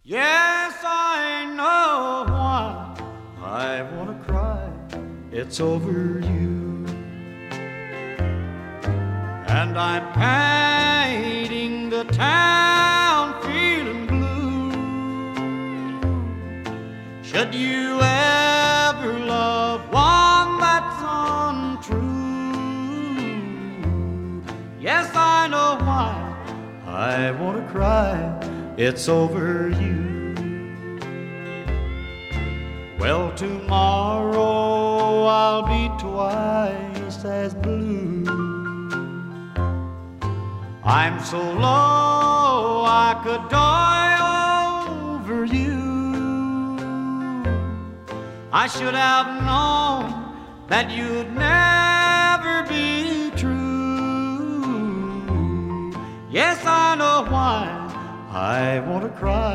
Yes, I know why I want to cry. It's over you. And I'm painting the town feeling blue. Should you ever love one that's untrue? Yes, I know why I want to cry. It's over you. Well, tomorrow I'll be twice as blue. I'm so low I could die over you. I should have known that you'd never be true. Yes, I know why I want to cry.